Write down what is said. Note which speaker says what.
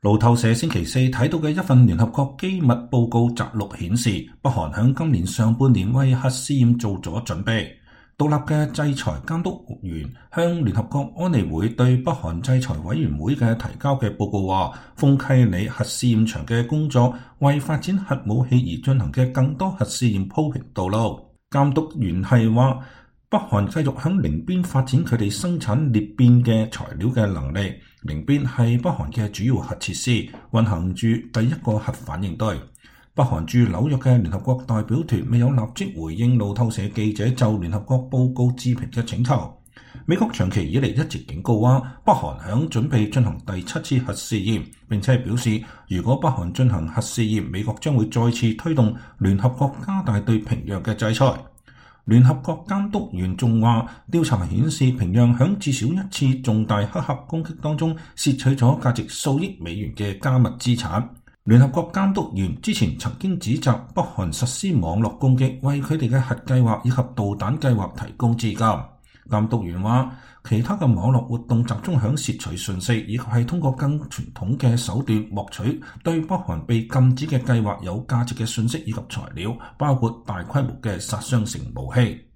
Speaker 1: 路透社星期四睇到嘅一份聯合國機密報告摘錄顯示，北韓響今年上半年為核試驗做咗準備。獨立嘅制裁監督員向聯合國安理會對北韓制裁委員會嘅提交嘅報告話，豐溪里核試驗場嘅工作為發展核武器而進行嘅更多核試驗鋪平道路。監督員係話，北韓繼續響寧邊發展佢哋生產裂變嘅材料嘅能力。寧邊係北韓嘅主要核設施，運行住第一個核反應堆。北韓駐紐約嘅聯合國代表團未有立即回應路透社記者就聯合國報告置評嘅請求。美國長期以嚟一直警告話，北韓響準備進行第7次核試驗，並且表示如果北韓進行核試驗，美國將會再次推動聯合國加大對平壤嘅制裁。聯合國監督員仲話，調查顯示平壤響至少一次重大黑客攻擊當中竊取咗價值數億美元嘅加密資產。聯合國監督員之前曾經指責北韓實施網絡攻擊，為佢哋嘅核計劃以及導彈計劃提供資金。監督員話，其他嘅網絡活動集中響竊取信息，以及係通過更傳統嘅手段獲取對北韓被禁止嘅計劃有價值嘅信息以及材料，包括大規模嘅殺傷性武器。